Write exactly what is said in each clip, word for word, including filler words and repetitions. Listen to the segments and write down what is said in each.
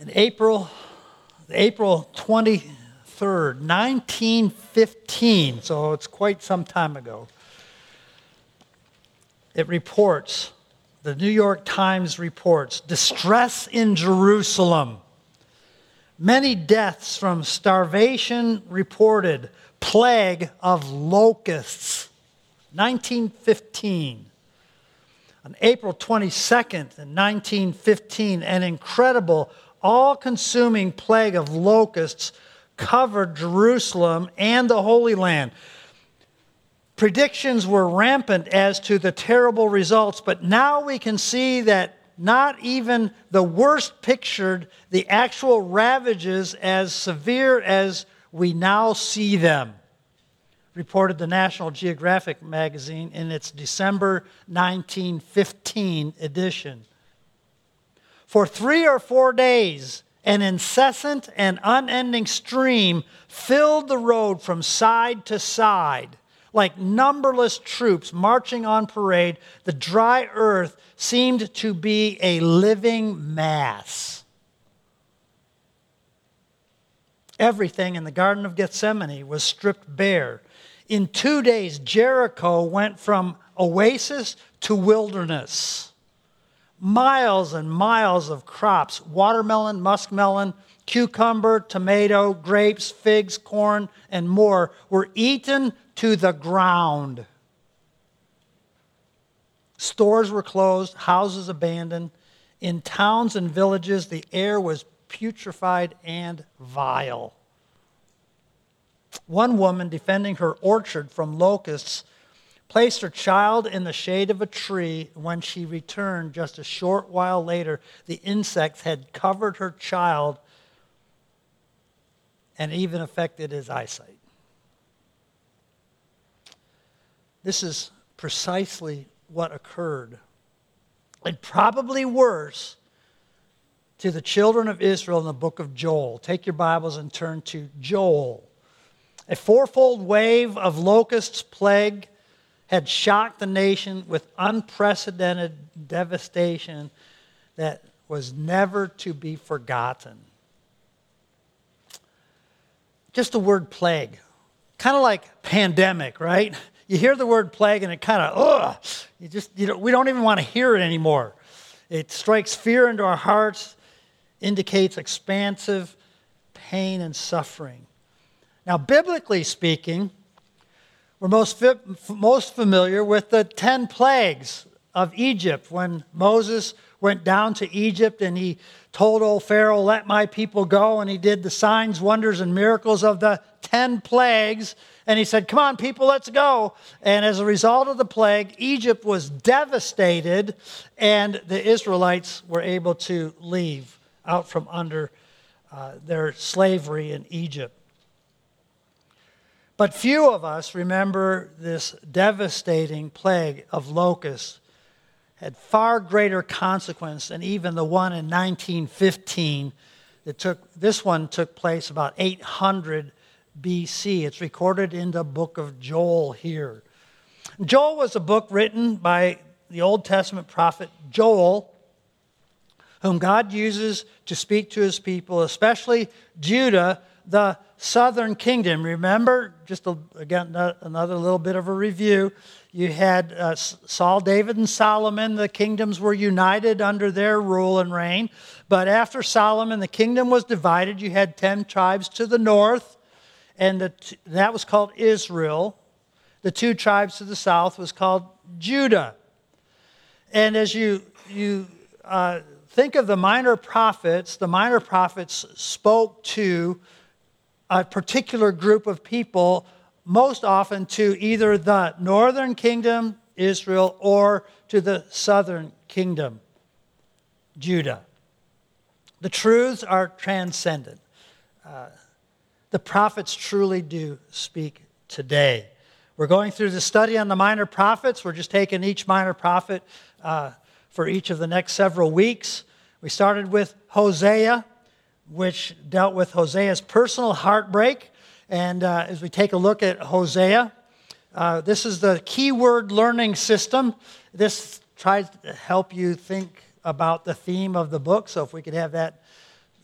In April, April twenty-third, nineteen fifteen, so it's quite some time ago, it reports, the New York Times reports, distress in Jerusalem. Many deaths from starvation reported, plague of locusts. nineteen fifteen. On April twenty-second, nineteen fifteen, an incredible, all-consuming plague of locusts covered Jerusalem and the Holy Land. Predictions were rampant as to the terrible results, but now we can see that not even the worst pictured the actual ravages as severe as we now see them, reported the National Geographic magazine in its December nineteen fifteen edition. For three or four days, an incessant and unending stream filled the road from side to side. Like numberless troops marching on parade, the dry earth seemed to be a living mass. Everything in the Garden of Gethsemane was stripped bare. In two days, Jericho went from oasis to wilderness. Miles and miles of crops, watermelon, muskmelon, cucumber, tomato, grapes, figs, corn, and more, were eaten to the ground. Stores were closed, houses abandoned. In towns and villages, the air was putrefied and vile. One woman, defending her orchard from locusts, placed her child in the shade of a tree. When she returned just a short while later, the insects had covered her child and even affected his eyesight. This is precisely what occurred, and probably worse, to the children of Israel in the book of Joel. Take your Bibles and turn to Joel. A fourfold wave of locusts plague had shocked the nation with unprecedented devastation that was never to be forgotten. Just the word plague, kind of like pandemic, right? You hear the word plague and it kind of, ugh, you just, you know, we don't even want to hear it anymore. It strikes fear into our hearts, indicates expansive pain and suffering. Now, biblically speaking, we're most, fi- most familiar with the ten plagues of Egypt. When Moses went down to Egypt and he told old Pharaoh, "Let my people go," and he did the signs, wonders, and miracles of the ten plagues, and he said, "Come on, people, let's go." And as a result of the plague, Egypt was devastated, and the Israelites were able to leave out from under uh, their slavery in Egypt. But few of us remember this devastating plague of locusts had far greater consequence than even the one in nineteen fifteen. That took, this one took place about eight hundred B C. It's recorded in the book of Joel here. Joel was a book written by the Old Testament prophet Joel, whom God uses to speak to his people, especially Judah, the southern kingdom. Remember, just a, again, another little bit of a review. You had uh, Saul, David, and Solomon. The kingdoms were united under their rule and reign. But after Solomon, the kingdom was divided. You had ten tribes to the north, and the, that was called Israel. The two tribes to the south was called Judah. And as you, you uh, think of the minor prophets, the minor prophets spoke to a particular group of people, most often to either the northern kingdom, Israel, or to the southern kingdom, Judah. The truths are transcendent. Uh, the prophets truly do speak today. We're going through the study on the minor prophets. We're just taking each minor prophet uh, for each of the next several weeks. We started with Hosea, which dealt with Hosea's personal heartbreak. And uh, as we take a look at Hosea, uh, this is the keyword learning system. This tries to help you think about the theme of the book. So if we could have that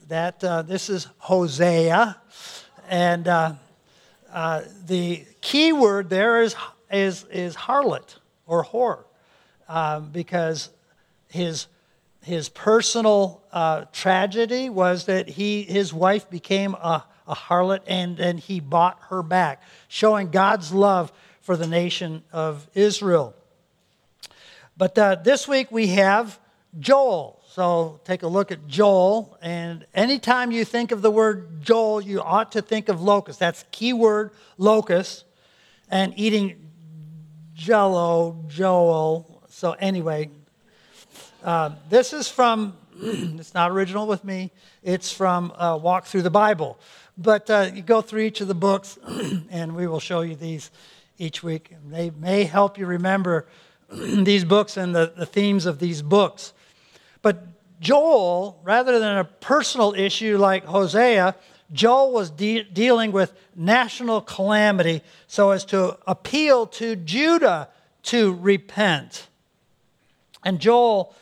that uh, this is Hosea, and uh, uh, the key word there is is is harlot or whore, um, because his his personal uh, tragedy was that he his wife became a, a harlot, and then he bought her back, showing God's love for the nation of Israel. But uh, this week we have Joel. So take a look at Joel, and anytime you think of the word Joel, you ought to think of locust. That's key word, locust, and eating Jello, Joel. So anyway, uh, this is from, it's not original with me, it's from uh, Walk Through the Bible. But uh, you go through each of the books, and we will show you these each week. They may help you remember these books and the, the themes of these books. But Joel, rather than a personal issue like Hosea, Joel was de- dealing with national calamity so as to appeal to Judah to repent. And Joel,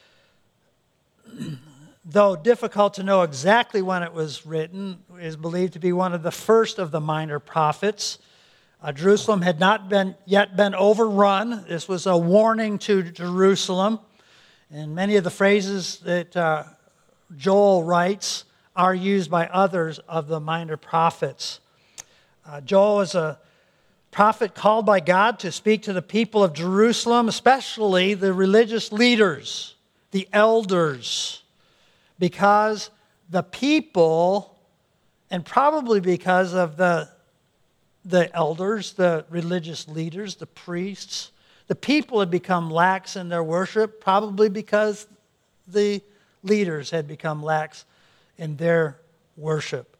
though difficult to know exactly when it was written, is believed to be one of the first of the minor prophets. Uh, Jerusalem had not been yet been overrun. This was a warning to Jerusalem. And many of the phrases that uh, Joel writes are used by others of the minor prophets. Uh, Joel is a prophet called by God to speak to the people of Jerusalem, especially the religious leaders, the elders, because the people, and probably because of the, the elders, the religious leaders, the priests, the people had become lax in their worship, probably because the leaders had become lax in their worship.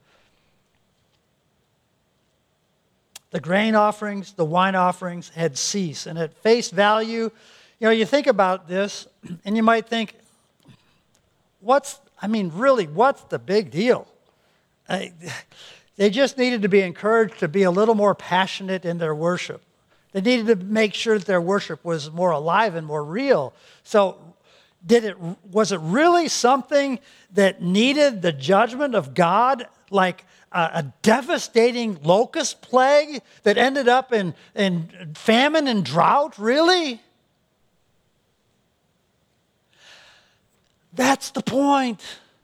The grain offerings, the wine offerings had ceased. And at face value, you know, you think about this, and you might think, what's, I mean, really, what's the big deal? I, they just needed to be encouraged to be a little more passionate in their worship. They needed to make sure that their worship was more alive and more real. So did it? Was it really something that needed the judgment of God, like a, a devastating locust plague that ended up in, in famine and drought? Really? That's the point.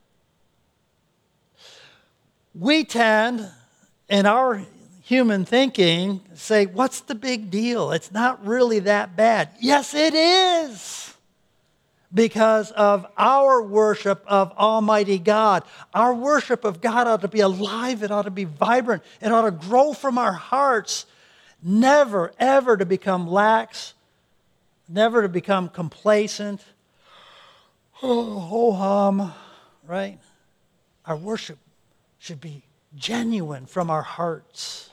We tend, in our human thinking, say, what's the big deal? It's not really that bad. Yes, it is. Because of our worship of Almighty God. Our worship of God ought to be alive. It ought to be vibrant. It ought to grow from our hearts. Never, ever to become lax. Never to become complacent. Oh, ho-hum, right? Our worship should be genuine from our hearts.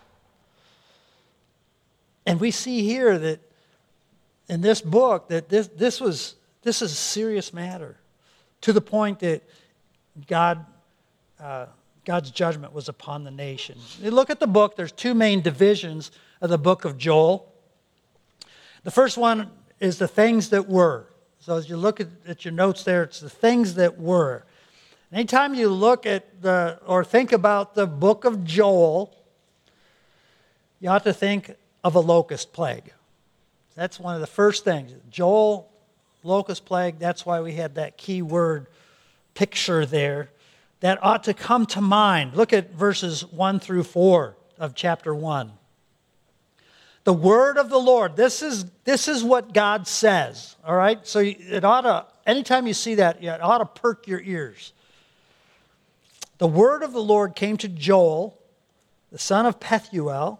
And we see here that in this book that this, this was this is a serious matter, to the point that God uh, God's judgment was upon the nation. You look at the book, there's two main divisions of the book of Joel. The first one is the things that were. So as you look at, at your notes there, it's the things that were. Anytime you look at the or think about the book of Joel, you ought to think of a locust plague. That's one of the first things. Joel, locust plague, that's why we had that key word picture there. That ought to come to mind. Look at verses one through four of chapter one. The word of the Lord. This is, this is what God says. All right? So it ought to, anytime you see that, it ought to perk your ears. The word of the Lord came to Joel, the son of Pethuel.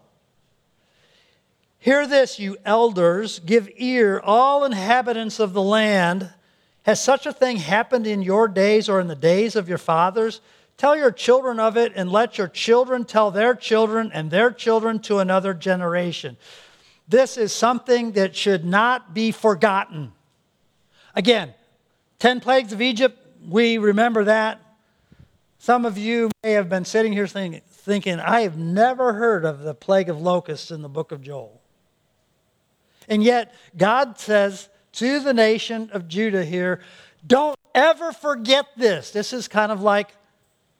Hear this, you elders, give ear, all inhabitants of the land. Has such a thing happened in your days or in the days of your fathers? Tell your children of it, and let your children tell their children and their children to another generation. This is something that should not be forgotten. Again, ten plagues of Egypt, we remember that. Some of you may have been sitting here thinking, thinking, I have never heard of the plague of locusts in the book of Joel. And yet, God says to the nation of Judah here, don't ever forget this. This is kind of like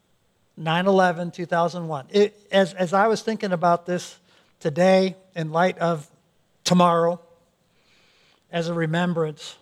nine eleven, two thousand one. It, as, as I was thinking about this today in light of tomorrow as a remembrance,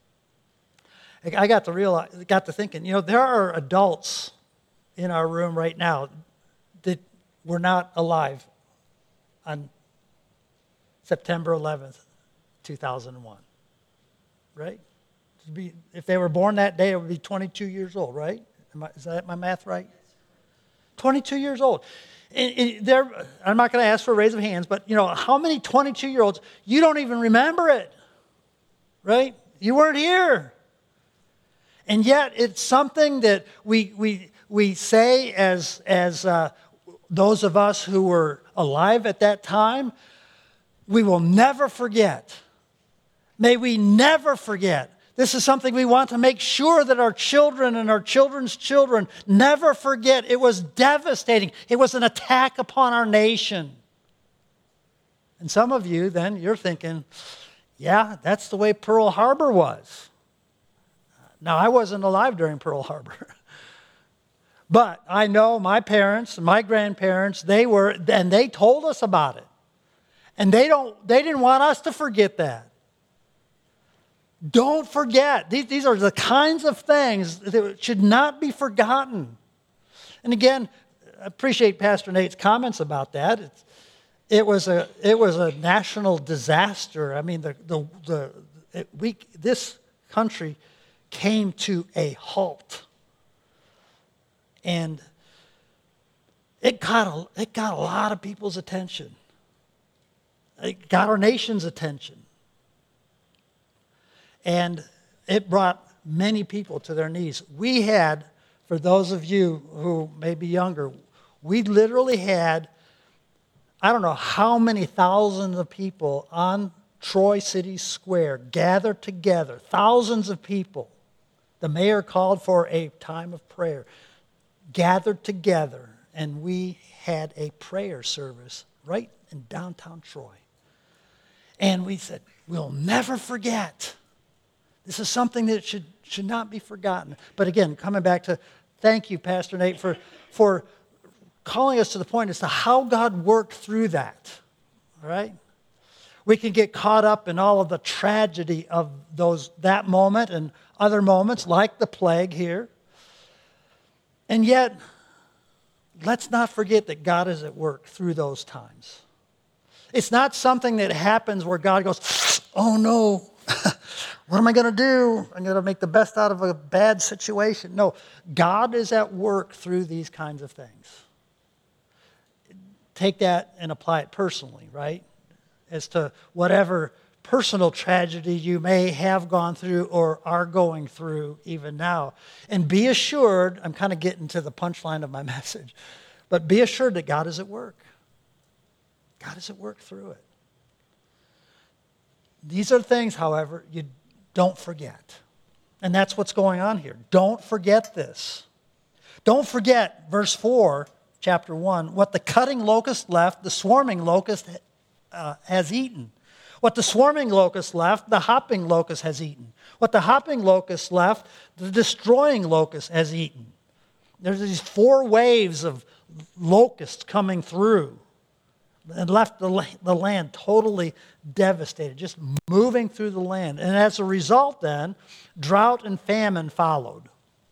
I got to realize, got to thinking, you know, there are adults in our room right now that were not alive on September eleventh, two thousand one, right? To be, if they were born that day, it would be twenty-two years old, right? Am I, is that my math right? twenty-two years old. And, and there, I'm not going to ask for a raise of hands, but you know, how many twenty-two-year-olds, you don't even remember it, right? You weren't here. And yet it's something that we we we say as, as uh, those of us who were alive at that time, we will never forget. May we never forget. This is something we want to make sure that our children and our children's children never forget. It was devastating. It was an attack upon our nation. And some of you then, you're thinking, yeah, that's the way Pearl Harbor was. Now, I wasn't alive during Pearl Harbor. But I know my parents and my grandparents, they were, and they told us about it. And they don't, they didn't want us to forget that. Don't forget. These, these are the kinds of things that should not be forgotten. And again, I appreciate Pastor Nate's comments about that. It's, it was a it was a national disaster. I mean, the the the it, we this country came to a halt, and it got a, it got a lot of people's attention. It got our nation's attention. And it brought many people to their knees. We had, for those of you who may be younger, we literally had, I don't know how many thousands of people on Troy City Square gathered together, thousands of people. The mayor called for a time of prayer, gathered together, and we had a prayer service right in downtown Troy. And we said, we'll never forget. This is something that should, should not be forgotten. But again, coming back to thank you, Pastor Nate, for, for calling us to the point as to how God worked through that. All right? We can get caught up in all of the tragedy of those that moment and other moments like the plague here. And yet, let's not forget that God is at work through those times. It's not something that happens where God goes, oh no, what am I going to do? I'm going to make the best out of a bad situation. No, God is at work through these kinds of things. Take that and apply it personally, right? As to whatever personal tragedy you may have gone through or are going through even now. And be assured, I'm kind of getting to the punchline of my message, but be assured that God is at work. God is at work through it. These are things, however, you don't forget. And that's what's going on here. Don't forget this. Don't forget, verse four, chapter one, what the cutting locust left, the swarming locust uh, has eaten. What the swarming locust left, the hopping locust has eaten. What the hopping locust left, the destroying locust has eaten. There's these four waves of locusts coming through and left the, the land totally devastated, just moving through the land. And as a result then, drought and famine followed.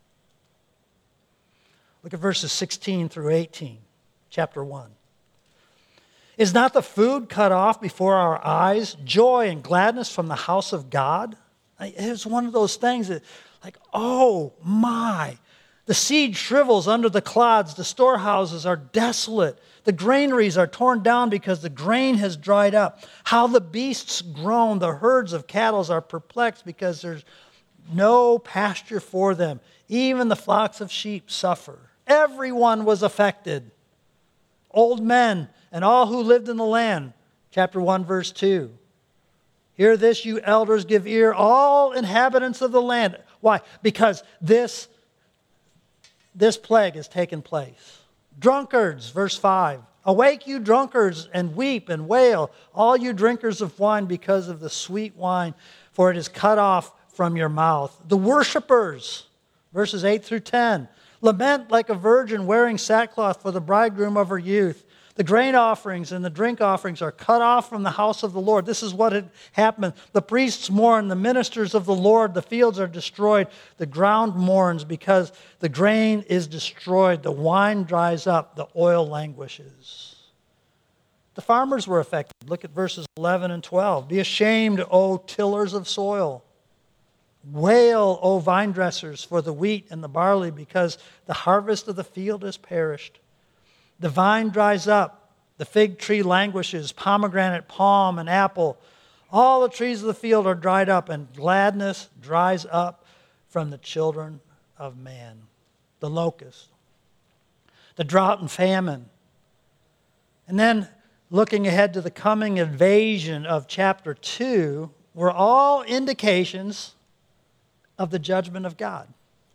Look at verses sixteen through eighteen, chapter one. Is not the food cut off before our eyes, joy and gladness from the house of God? It's one of those things that, like, oh my, the seed shrivels under the clods, the storehouses are desolate, the granaries are torn down because the grain has dried up. How the beasts groan, the herds of cattle are perplexed because there's no pasture for them. Even the flocks of sheep suffer. Everyone was affected. Old men and all who lived in the land. Chapter one, verse two. Hear this, you elders, give ear, all inhabitants of the land. Why? Because this, this plague has taken place. Drunkards, verse five. Awake, you drunkards, and weep and wail, all you drinkers of wine, because of the sweet wine, for it is cut off from your mouth. The worshipers, verses eight through ten. Lament like a virgin wearing sackcloth for the bridegroom of her youth. The grain offerings and the drink offerings are cut off from the house of the Lord. This is what had happened. The priests mourn, the ministers of the Lord, the fields are destroyed, the ground mourns because the grain is destroyed, the wine dries up, the oil languishes. The farmers were affected. Look at verses eleven and twelve. Be ashamed, O tillers of soil. Wail, O vine dressers, for the wheat and the barley, because the harvest of the field has perished. The vine dries up, the fig tree languishes, pomegranate, palm, and apple. All the trees of the field are dried up, and gladness dries up from the children of man. The locust, the drought and famine. And then looking ahead to the coming invasion of chapter two were all indications of the judgment of God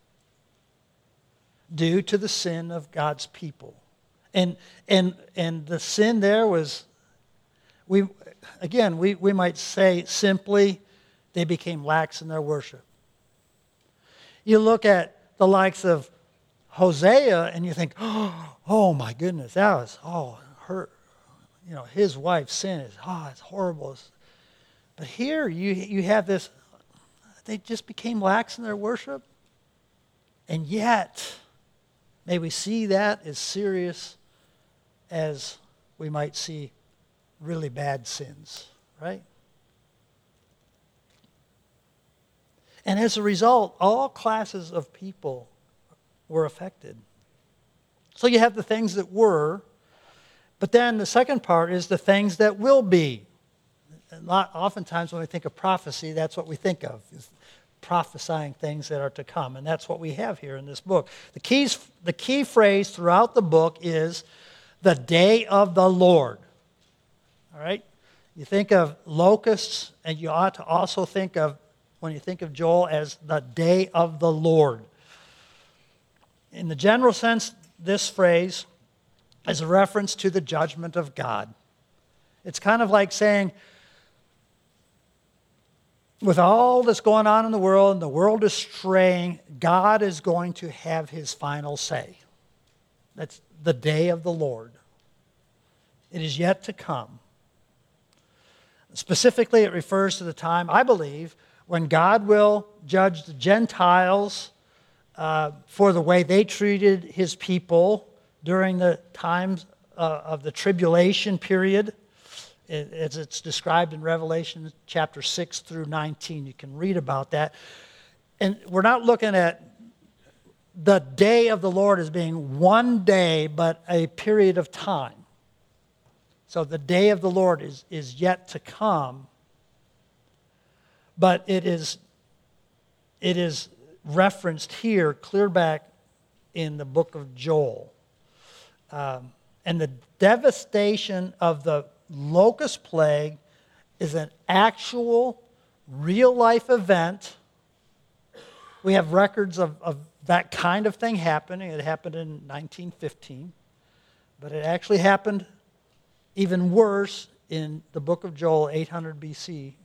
due to the sin of God's people. And and and the sin there was, we again, we, we might say simply, they became lax in their worship. You look at the likes of Hosea and you think, oh, oh my goodness, that was, oh, her, you know, his wife's sin is, oh, it's horrible. But here you you have this, they just became lax in their worship. And yet, may we see that as serious as we might see really bad sins, right? And as a result, all classes of people were affected. So you have the things that were, but then the second part is the things that will be. And lot, oftentimes when we think of prophecy, that's what we think of, is prophesying things that are to come. And that's what we have here in this book. The keys, the key phrase throughout the book is the day of the Lord. All right? You think of locusts, and you ought to also think of, when you think of Joel, as the day of the Lord. In the general sense, this phrase is a reference to the judgment of God. It's kind of like saying, with all that's going on in the world, and the world is straying, God is going to have his final say. That's the day of the Lord. It is yet to come. Specifically, it refers to the time, I believe, when God will judge the Gentiles uh, for the way they treated his people during the times uh, of the tribulation period, as it's described in Revelation chapter six through nineteen. You can read about that. And we're not looking at the day of the Lord as being one day, but a period of time. So the day of the Lord is, is yet to come, but it is, it is referenced here, clear back in the book of Joel. Um, and the devastation of the locust plague is an actual, real-life event. We have records of, of that kind of thing happening. It happened in nineteen fifteen, but it actually happened even worse in the book of Joel, eight hundred B C.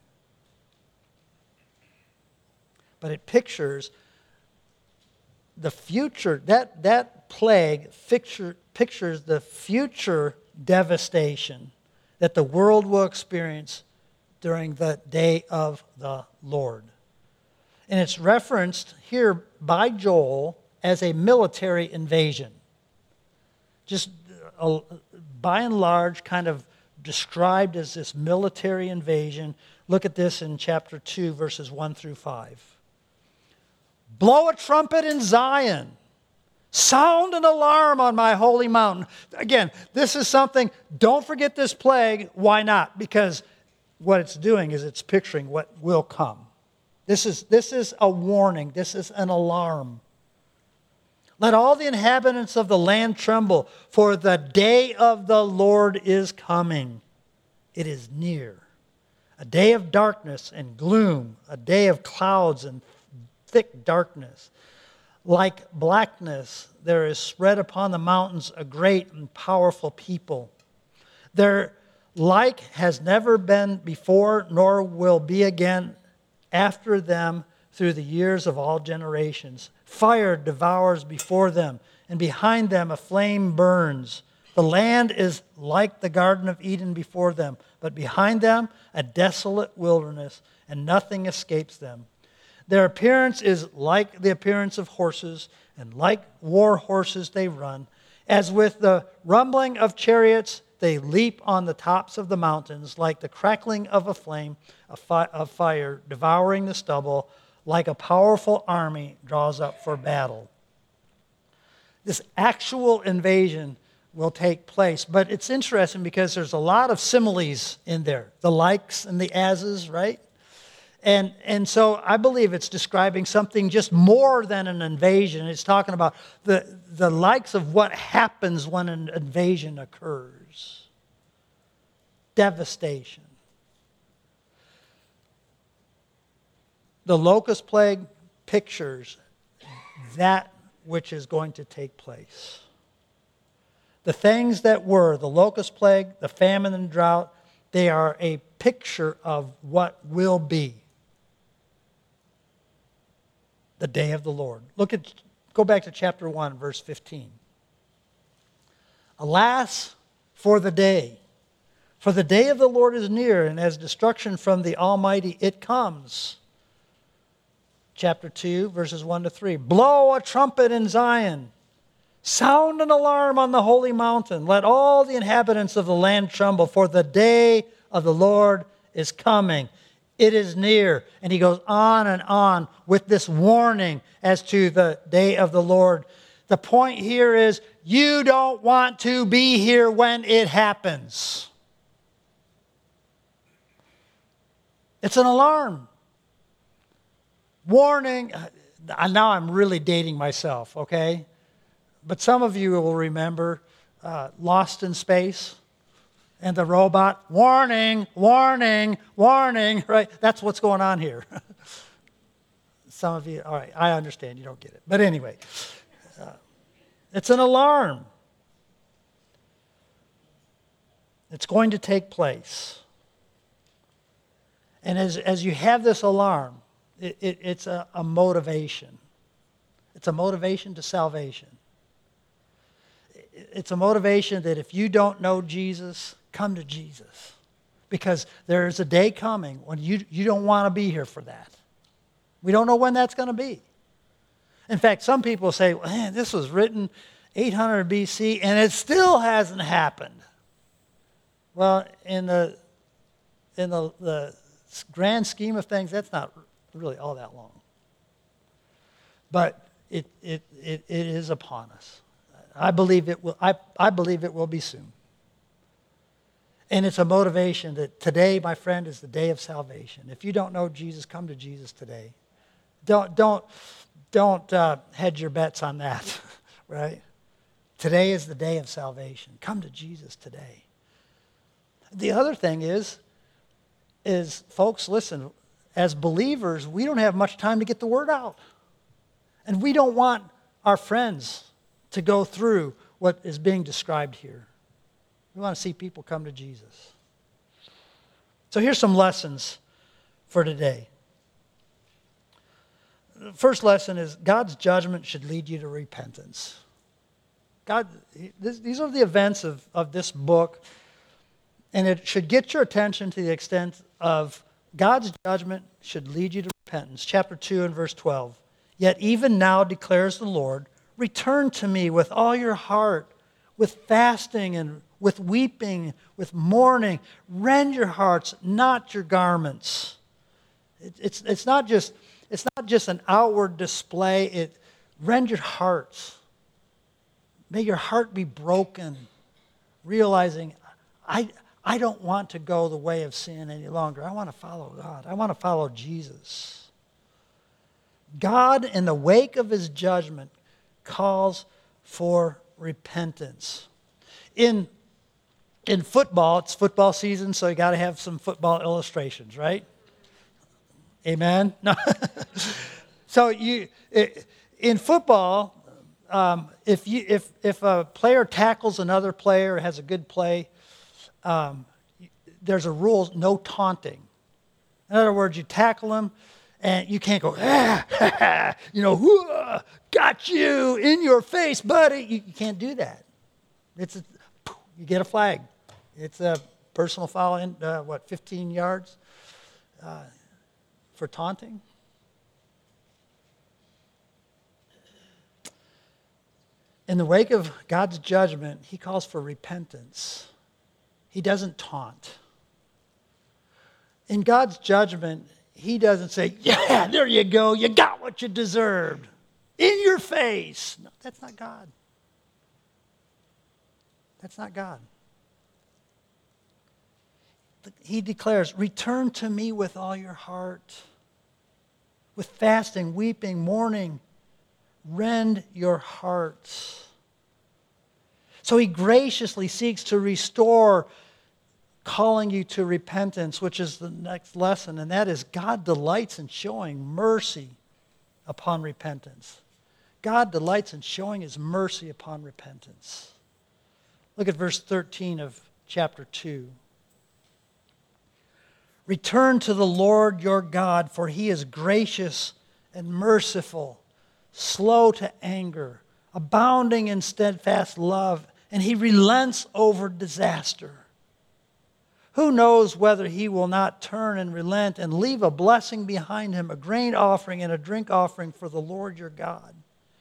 But it pictures the future, that, that plague picture, pictures the future devastation that the world will experience during the day of the Lord. And it's referenced here by Joel as a military invasion. Just a, by and large, kind of described as this military invasion. Look at this in chapter two, verses one through five. Blow a trumpet in Zion. Sound an alarm on my holy mountain. Again, this is something, don't forget this plague. Why not? Because what it's doing is it's picturing what will come. This is, this is a warning. This is an alarm. Let all the inhabitants of the land tremble, for the day of the Lord is coming. It is near. A day of darkness and gloom, a day of clouds and thick darkness. Like blackness, there is spread upon the mountains a great and powerful people. Their like has never been before, nor will be again after them, through the years of all generations. Fire devours before them, and behind them a flame burns. The land is like the Garden of Eden before them, but behind them a desolate wilderness, and nothing escapes them. Their appearance is like the appearance of horses, and like war horses they run. As with the rumbling of chariots, they leap on the tops of the mountains, like the crackling of a flame of fire devouring the stubble, like a powerful army draws up for battle. This actual invasion will take place, but it's interesting because there's a lot of similes in there. The likes and the ases, right? And, and so I believe it's describing something just more than an invasion. It's talking about the, the likes of what happens when an invasion occurs. Devastation. The locust plague pictures that which is going to take place. The things that were, the locust plague, the famine and drought, they are a picture of what will be. The day of the Lord. Look at, go back to chapter one, verse fifteen. Alas, for the day. For the day of the Lord is near, and as destruction from the Almighty it comes. Chapter two, verses one to three. Blow a trumpet in Zion. Sound an alarm on the holy mountain. Let all the inhabitants of the land tremble, for the day of the Lord is coming. It is near. And he goes on and on with this warning as to the day of the Lord. The point here is you don't want to be here when it happens. It's an alarm. Warning. Now I'm really dating myself, okay? But some of you will remember uh, Lost in Space. And the robot, warning, warning, warning, right? That's what's going on here. Some of you, all right, I understand you don't get it. But anyway, uh, it's an alarm. It's going to take place. And as, as you have this alarm, it, it, it's a, a motivation. It's a motivation to salvation. It's a motivation that if you don't know Jesus, come to Jesus. Because there is a day coming when you, you don't want to be here for that. We don't know when that's going to be. In fact, some people say, well, man, this was written eight hundred B C and it still hasn't happened. Well, in the in the, the grand scheme of things, that's not really all that long. But it it it, it is upon us. I believe it will I, I believe it will be soon. And it's a motivation that today, my friend, is the day of salvation. If you don't know Jesus, come to Jesus today. Don't don't don't uh, hedge your bets on that, right? Today is the day of salvation. Come to Jesus today. The other thing is, is folks, listen, as believers, we don't have much time to get the word out. And we don't want our friends to go through what is being described here. We want to see people come to Jesus. So here's some lessons for today. The first lesson is God's judgment should lead you to repentance. God, this, these are the events of, of this book, and it should get your attention to the extent of God's judgment should lead you to repentance. Chapter two and verse twelve. Yet even now declares the Lord, return to me with all your heart, with fasting and with weeping, with mourning. Rend your hearts, not your garments. It, it's, it's, not just, it's not just an outward display. It, rend your hearts. May your heart be broken, realizing, I, I don't want to go the way of sin any longer. I want to follow God. I want to follow Jesus. God, in the wake of his judgment, calls for repentance. In, in football, it's football season, so you got to have some football illustrations, right? Amen? No. So you in football, um, if you if if a player tackles another player, has a good play, um, there's a rule: no taunting. In other words, you tackle him, And you can't go, ah, you know, whoa, got you in your face, buddy. You, you can't do that. It's a, you get a flag. It's a personal foul in, uh, what, fifteen yards uh, for taunting. In the wake of God's judgment, he calls for repentance. He doesn't taunt. In God's judgment, he doesn't say, yeah, there you go, you got what you deserved. In your face. No, that's not God. That's not God. He declares, return to me with all your heart. With fasting, weeping, mourning, rend your hearts. So he graciously seeks to restore, calling you to repentance, which is the next lesson, and that is God delights in showing mercy upon repentance. God delights in showing his mercy upon repentance. Look at verse thirteen of chapter two. Return to the Lord your God, for he is gracious and merciful, slow to anger, abounding in steadfast love, and he relents over disaster. Who knows whether he will not turn and relent and leave a blessing behind him, a grain offering and a drink offering for the Lord your God.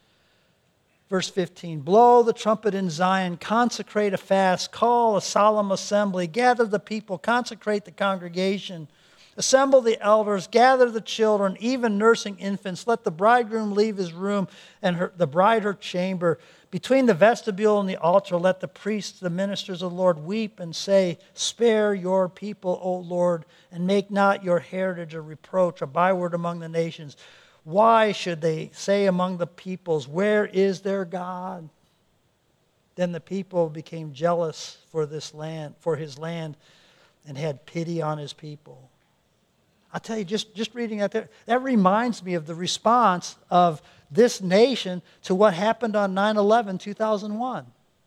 Verse fifteen, blow the trumpet in Zion, consecrate a fast, call a solemn assembly, gather the people, consecrate the congregation, assemble the elders, gather the children, even nursing infants. Let the bridegroom leave his room and her, the bride her chamber. Between the vestibule and the altar, let the priests, the ministers of the Lord, weep and say, spare your people, O Lord, and make not your heritage a reproach, a byword among the nations. Why should they say among the peoples, where is their God? Then the people became jealous for this land, for his land, and had pity on his people. I'll tell you, just, just reading that there, that reminds me of the response of this nation to what happened on nine eleven two thousand one.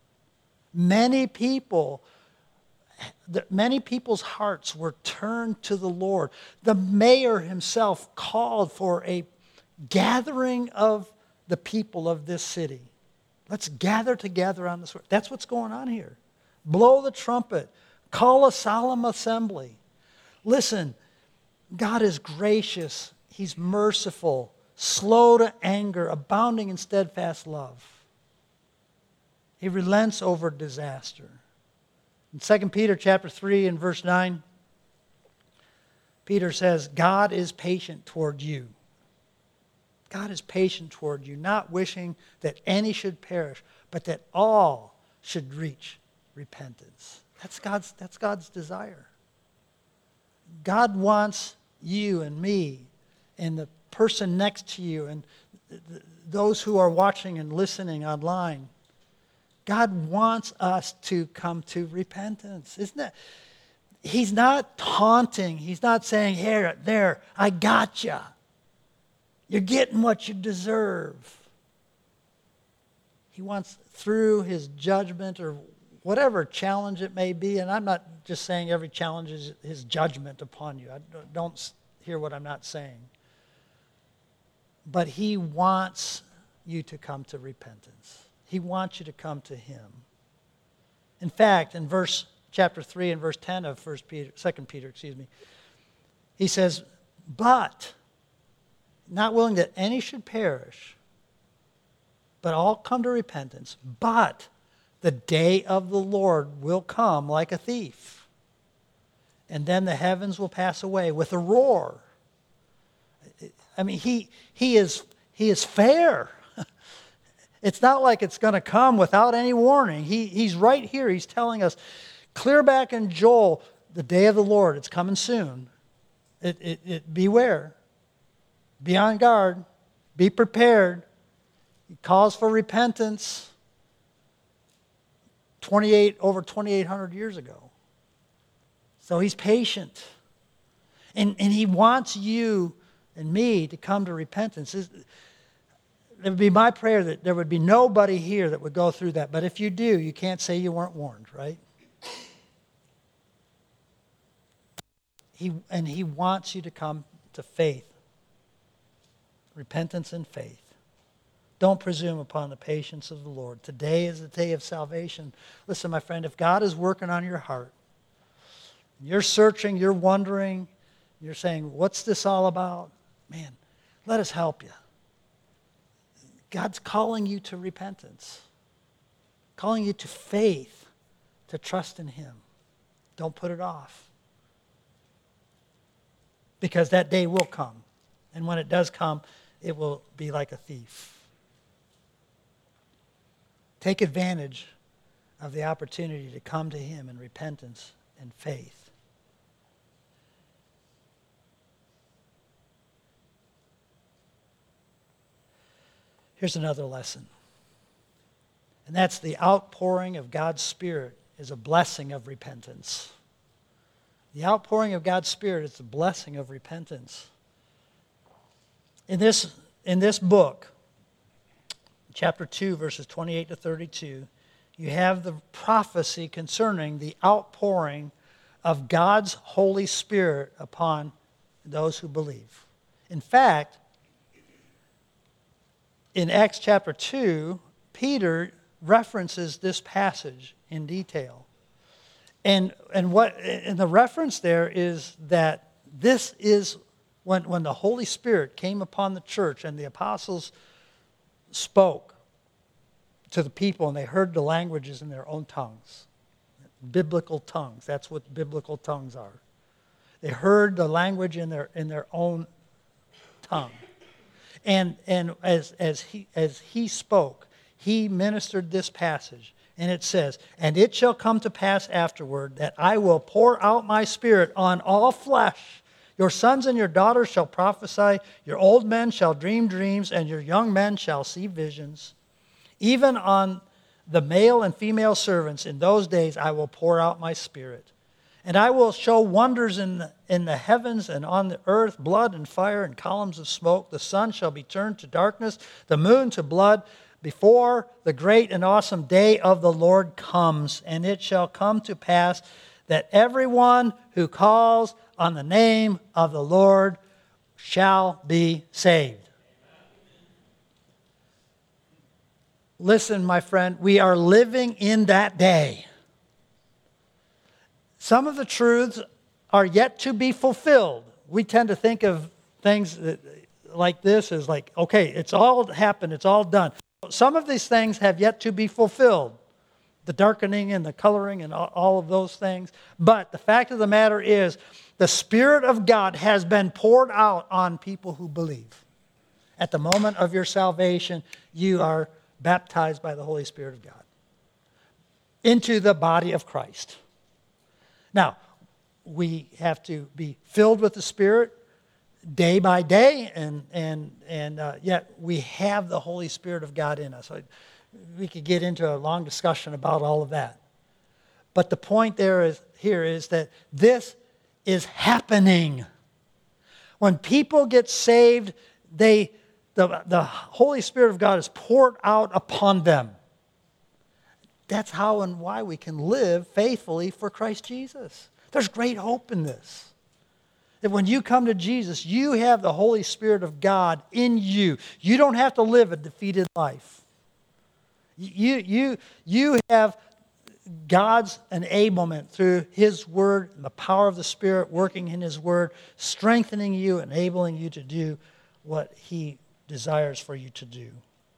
Many people, many people's hearts were turned to the Lord. The mayor himself called for a gathering of the people of this city. Let's gather together on this. That's what's going on here. Blow the trumpet. Call a solemn assembly. Listen, God is gracious. He's merciful, slow to anger, abounding in steadfast love. He relents over disaster. In Second Peter chapter three and verse nine, Peter says, God is patient toward you. God is patient toward you, not wishing that any should perish, but that all should reach repentance. That's God's, that's God's desire. God wants you and me and the person next to you and those who are watching and listening online. God wants us to come to repentance. Isn't that? He's not taunting. He's not saying, here, there, I got you. You're getting what you deserve. He wants, through his judgment or whatever challenge it may be, and I'm not just saying every challenge is his judgment upon you. I don't hear what I'm not saying. But he wants you to come to repentance. He wants you to come to him. In fact, in verse chapter three and verse ten of First Peter, Second Peter, excuse me, he says, but not willing that any should perish, but all come to repentance. But the day of the Lord will come like a thief, and then the heavens will pass away with a roar. I mean, he he is he is fair. It's not like it's going to come without any warning. He he's right here. He's telling us, clear back in Joel, the day of the Lord, it's coming soon. It it, it beware. Be on guard. Be prepared. He calls for repentance twenty-eight over twenty-eight hundred years ago. So he's patient. And, and he wants you and me to come to repentance. It would be my prayer that there would be nobody here that would go through that. But if you do, you can't say you weren't warned, right? He, and he wants you to come to faith repentance and faith. Don't presume upon the patience of the Lord. Today is the day of salvation. Listen, my friend, if God is working on your heart, you're searching, you're wondering, you're saying, what's this all about? Man, let us help you. God's calling you to repentance, calling you to faith, to trust in Him. Don't put it off. Because that day will come. And when it does come, it will be like a thief. Take advantage of the opportunity to come to Him in repentance and faith. Here's another lesson. And that's the outpouring of God's Spirit is a blessing of repentance. The outpouring of God's Spirit is the blessing of repentance. In this, in this book, chapter two, verses twenty-eight to thirty-two, you have the prophecy concerning the outpouring of God's Holy Spirit upon those who believe. In fact, in Acts chapter two, Peter references this passage in detail. And and what and the reference there is that this is when, when the Holy Spirit came upon the church and the apostles spoke to the people and they heard the languages in their own tongues. Biblical tongues. That's what biblical tongues are. They heard the language in their in their own tongue. And and as as he as he spoke, he ministered this passage. And it says, "And it shall come to pass afterward that I will pour out my Spirit on all flesh. Your sons and your daughters shall prophesy, your old men shall dream dreams, and your young men shall see visions. Even on the male and female servants in those days I will pour out my Spirit. And I will show wonders in the, in the heavens and on the earth, blood and fire and columns of smoke. The sun shall be turned to darkness, the moon to blood, before the great and awesome day of the Lord comes. And it shall come to pass that everyone who calls on the name of the Lord shall be saved." Listen, my friend, we are living in that day. Some of the truths are yet to be fulfilled. We tend to think of things that, like this as like, okay, it's all happened, it's all done. Some of these things have yet to be fulfilled. The darkening and the coloring and all of those things. But the fact of the matter is, the Spirit of God has been poured out on people who believe. At the moment of your salvation, you are baptized by the Holy Spirit of God into the body of Christ. Now, we have to be filled with the Spirit day by day, and and and uh, yet we have the Holy Spirit of God in us. So we could get into a long discussion about all of that. But the point there is here is that this is happening. When people get saved, they the, the Holy Spirit of God is poured out upon them. That's how and why we can live faithfully for Christ Jesus. There's great hope in this. That when you come to Jesus, you have the Holy Spirit of God in you. You don't have to live a defeated life. You, you, you have God's enablement through His Word and the power of the Spirit working in His Word, strengthening you, enabling you to do what He desires for you to do.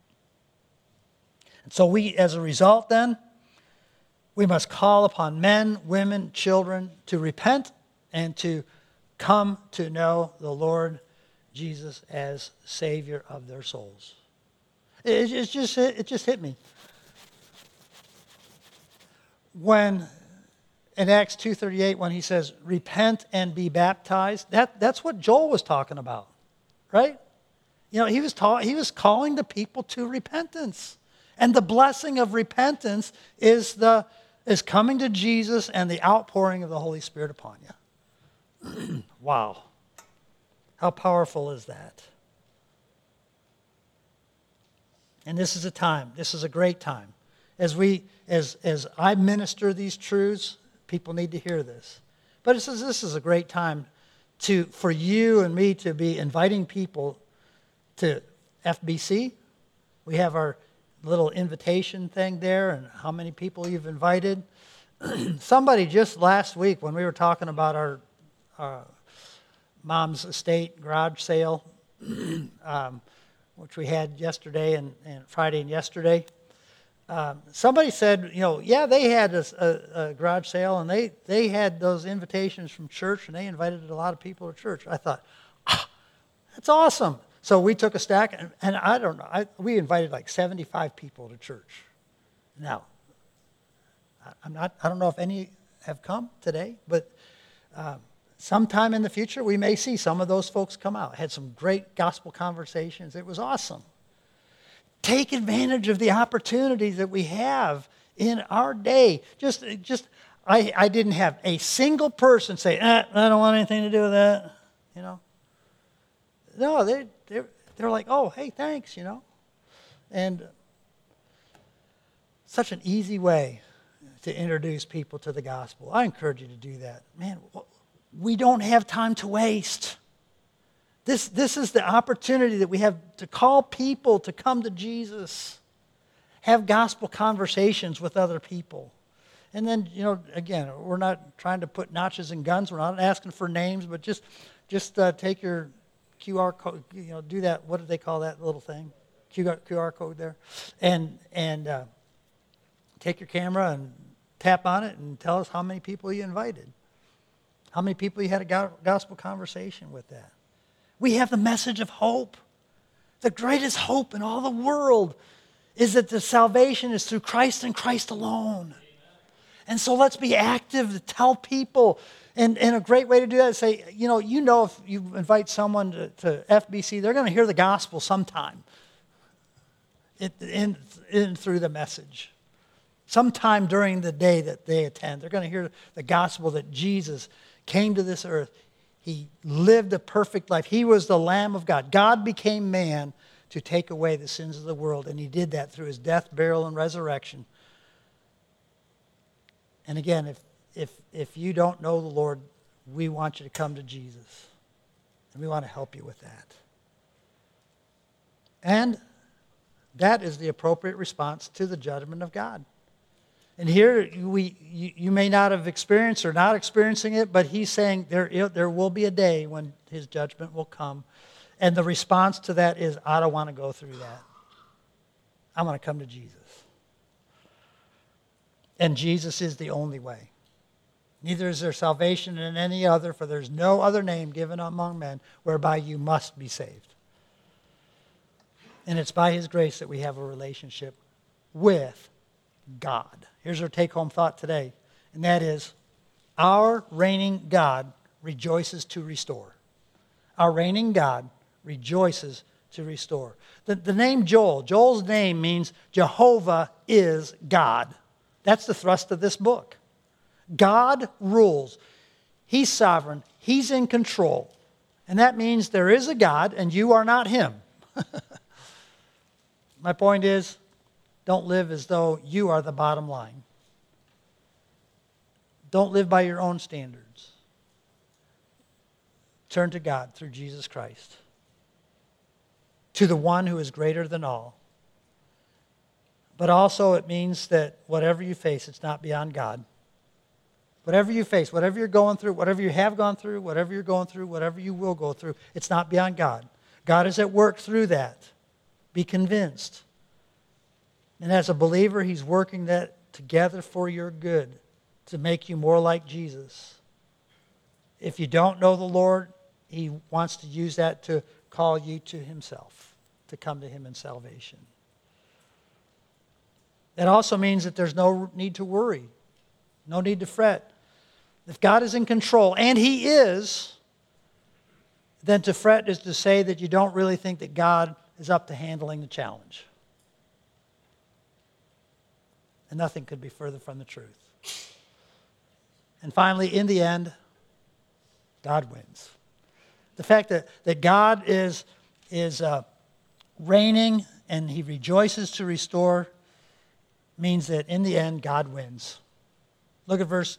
And so we, as a result then, we must call upon men, women, children to repent and to come to know the Lord Jesus as Savior of their souls. It, it, just, it just hit me. When, in Acts two thirty-eight, when he says, repent and be baptized, that, that's what Joel was talking about, right? You know, he was, ta- he was calling the people to repentance. And the blessing of repentance is, the, is coming to Jesus and the outpouring of the Holy Spirit upon you. Wow. How powerful is that? And this is a time, this is a great time. As we, as, as I minister these truths, people need to hear this. But it says this is a great time to, for you and me to be inviting people to F B C. We have our little invitation thing there and how many people you've invited. Somebody just last week when we were talking about our, our mom's estate garage sale, um, which we had yesterday and, and Friday and yesterday, um, somebody said, you know, yeah, they had a, a, a garage sale and they, they had those invitations from church and they invited a lot of people to church. I thought, ah, that's awesome. So we took a stack, and, and I don't know, I, we invited like seventy-five people to church. Now, I'm not, I don't know if any have come today, but um, sometime in the future, we may see some of those folks come out. Had some great gospel conversations. It was awesome. Take advantage of the opportunities that we have in our day. Just, just I, I didn't have a single person say, eh, I don't want anything to do with that, you know. No, they they're, they're like, oh, hey, thanks, you know. And such an easy way to introduce people to the gospel. I encourage you to do that. Man, we don't have time to waste. This, this is the opportunity that we have to call people to come to Jesus. Have gospel conversations with other people. And then, you know, again, we're not trying to put notches in guns. We're not asking for names, but just, just uh, take your Q R code, you know, do that. What do they call that little thing? Q R code there. And and uh, take your camera and tap on it and tell us how many people you invited. How many people you had a gospel conversation with that. We have the message of hope. The greatest hope in all the world is that the salvation is through Christ and Christ alone. And so let's be active to tell people. And, and a great way to do that is say, you know, you know if you invite someone to, to F B C, they're going to hear the gospel sometime in, in, in through the message. Sometime during the day that they attend, they're going to hear the gospel that Jesus came to this earth. He lived a perfect life. He was the Lamb of God. God became man to take away the sins of the world, and he did that through his death, burial, and resurrection. And again, if If if you don't know the Lord, we want you to come to Jesus. And we want to help you with that. And that is the appropriate response to the judgment of God. And here we you, you may not have experienced or not experiencing it, but he's saying there, there will be a day when his judgment will come. And the response to that is, I don't want to go through that. I want to come to Jesus. And Jesus is the only way. Neither is there salvation in any other, for there's no other name given among men whereby you must be saved. And it's by his grace that we have a relationship with God. Here's our take-home thought today, and that is, our reigning God rejoices to restore. Our reigning God rejoices to restore. The, the name Joel, Joel's name means Jehovah is God. That's the thrust of this book. God rules. He's sovereign. He's in control. And that means there is a God and you are not him. My point is, don't live as though you are the bottom line. Don't live by your own standards. Turn to God through Jesus Christ. To the one who is greater than all. But also it means that whatever you face, it's not beyond God. Whatever you face, whatever you're going through, whatever you have gone through, whatever you're going through, whatever you will go through, it's not beyond God. God is at work through that. Be convinced. And as a believer, he's working that together for your good, to make you more like Jesus. If you don't know the Lord, he wants to use that to call you to himself, to come to him in salvation. That also means that there's no need to worry, no need to fret. If God is in control, and he is, then to fret is to say that you don't really think that God is up to handling the challenge. And nothing could be further from the truth. And finally, in the end, God wins. The fact that, that God is, is uh, reigning and he rejoices to restore means that in the end, God wins. Look at verse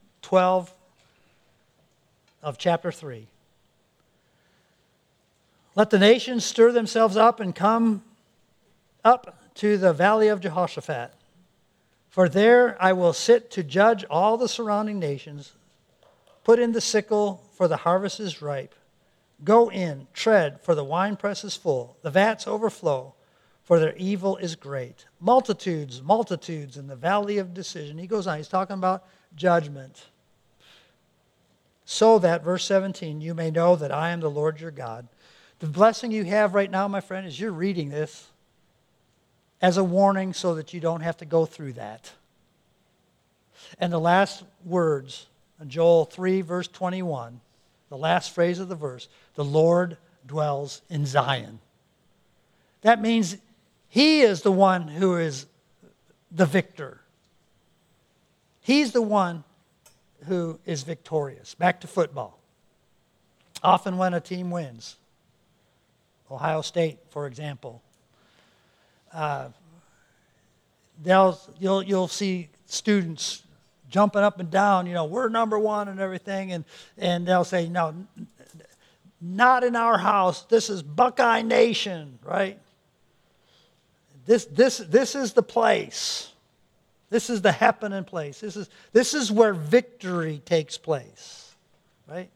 twelve of chapter three. Let the nations stir themselves up and come up to the valley of Jehoshaphat. For there I will sit to judge all the surrounding nations. Put in the sickle, for the harvest is ripe. Go in, tread, for the winepress is full. The vats overflow, for their evil is great. Multitudes, multitudes in the valley of decision. He goes on, he's talking about judgment. So that, verse seventeen, you may know that I am the Lord your God. The blessing you have right now, my friend, is you're reading this as a warning so that you don't have to go through that. And the last words, in Joel three, verse twenty-one, the last phrase of the verse, the Lord dwells in Zion. That means He is the one who is the victor. He's the one who is victorious. Back to football. Often when a team wins, Ohio State, for example, uh, they'll you'll you'll see students jumping up and down, you know, we're number one and everything, and and they'll say, no, not in our house. This is Buckeye Nation, right? This this this is the place. This is the happening place. This is this is where victory takes place, right?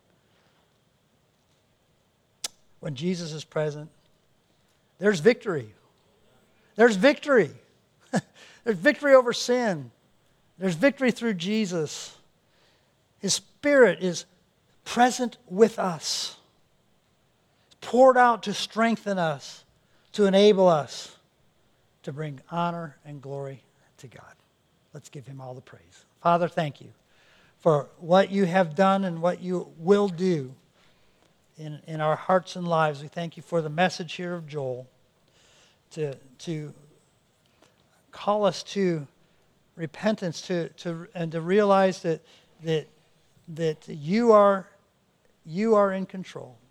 When Jesus is present, there's victory. There's victory. There's victory over sin. There's victory through Jesus. His Spirit is present with us, poured out to strengthen us, to enable us to bring honor and glory to God. Let's give Him all the praise. Father, thank you for what you have done and what you will do in, in our hearts and lives. We thank you for the message here of Joel to, to call us to repentance, to, to and to realize that that that you are you are in control.